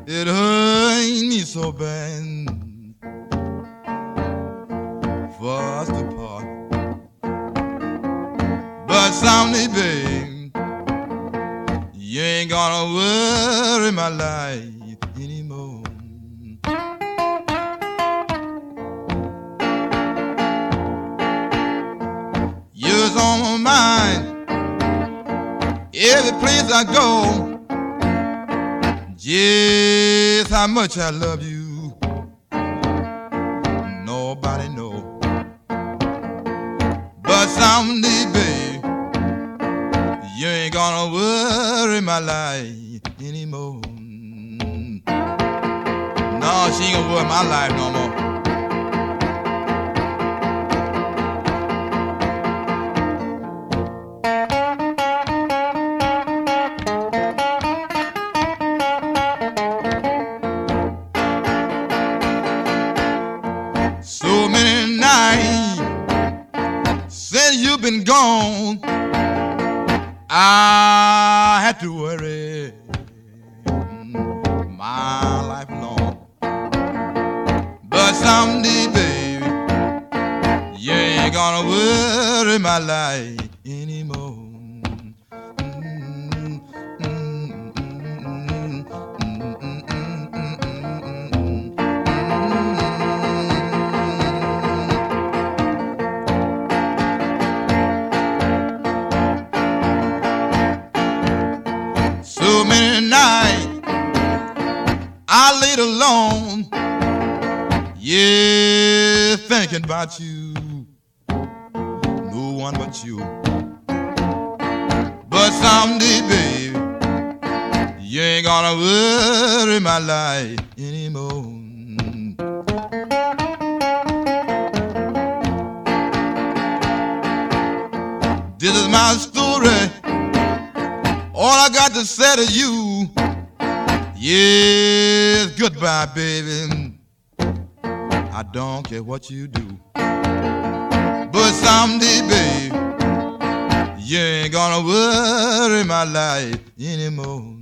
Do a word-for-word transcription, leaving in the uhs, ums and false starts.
It hurt me so bad for us to part. But someday, babe, you ain't gonna worry my life anymore. You're on my mind every place I go. Just how much I love you, nobody know. But someday, babe, you ain't gonna worry my life anymore. No, she ain't gonna worry my life no more. So many nights since you've been gone, I had to worry my life long. But someday, baby, you ain't gonna worry my life anymore. So many nights I laid alone, yeah, thinking about you, no one but you. But someday, baby, you ain't gonna worry my life anymore. This is my story, all I got to say to you, yes, goodbye, baby. I don't care what you do. But someday, babe, you ain't gonna worry my life anymore.